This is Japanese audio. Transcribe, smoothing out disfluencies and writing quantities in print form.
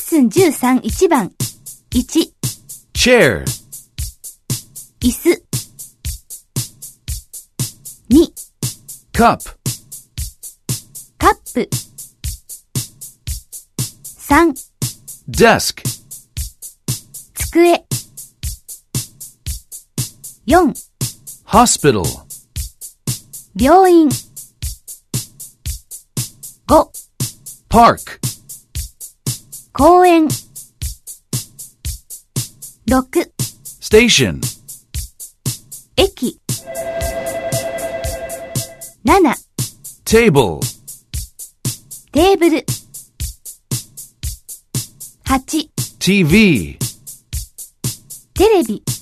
ッスン13 1番。1、 chair, 椅子。2、 cup, カップ。3、 desk, 机。4、 hospital, 病院。5、 park, 公園。6、 station, 駅。7、 table, テーブル。8、 TV, テレビ。